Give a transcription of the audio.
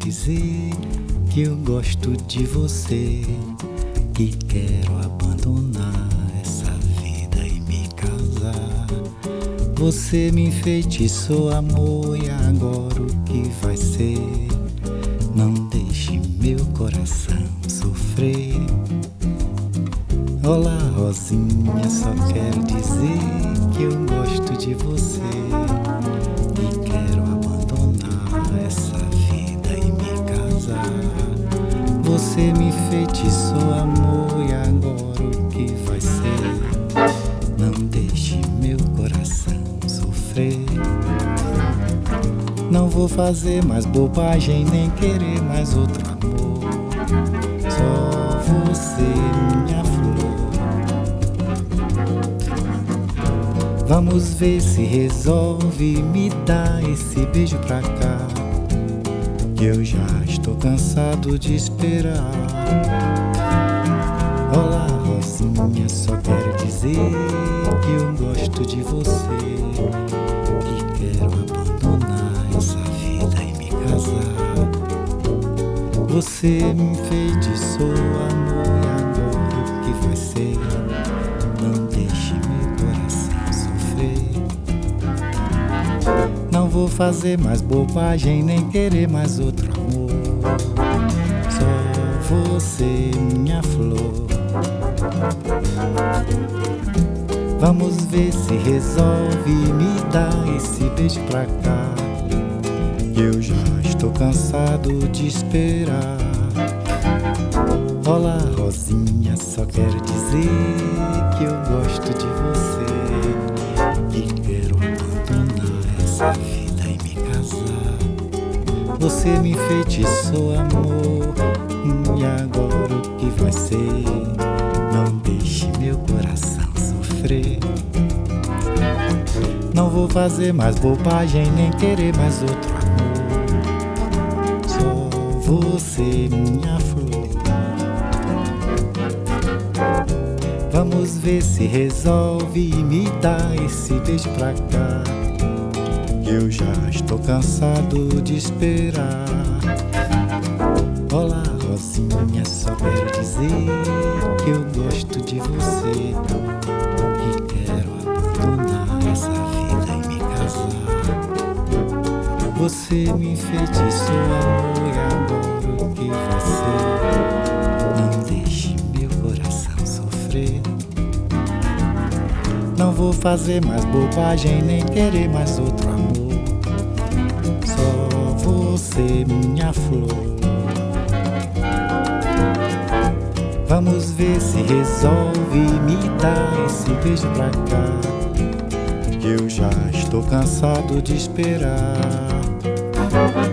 dizer que eu gosto de você, que quero abandonar essa vida e me casar. Você me enfeitiçou, amor, e agora o que vai ser? Não deixe meu coração sofrer. Olá, Rosinha, só quero dizer que eu gosto de você e quero abandonar essa vida e me casar. Você me enfeitiçou, amor, e agora o que vai ser? Não deixe meu coração sofrer. Não vou fazer mais bobagem, nem querer mais outro amor. Só você, minha flor. Vamos ver se resolve, me dá esse beijo pra cá, que eu já estou cansado de esperar. Olá, Rosinha, só quero dizer que eu gosto de você, que quero abandonar essa vida e me casar. Você me enfeitiçou, amor, e agora o que vai ser? Não deixe meu coração sofrer. Não vou fazer mais bobagem, nem querer mais outro amor. Só você, minha flor. Vamos ver se resolve, me dá esse beijo pra cá, que eu já estou cansado de esperar. Olá, Rosinha, só quero dizer que eu gosto de você, que quero abandonar essa vida e me casar. Você me enfeitiçou, amor, e agora o que vai ser? Não deixe meu coração sofrer. Não vou fazer mais bobagem, nem querer mais outro amor. Só você, minha flor. Vamos ver se resolve e me dá esse beijo pra cá, que eu já estou cansado de esperar. Olá, Rosinha, só quero dizer que eu gosto de você, que quero abandonar essa vida e me casar. Você me enfeitiçou, amor, e agora o que vai ser? Não deixe meu coração sofrer. Não vou fazer mais bobagem, nem querer mais outro amor. Só você, minha flor. Vamos ver se resolve, me dá esse beijo pra cá, que eu já estou cansado de esperar.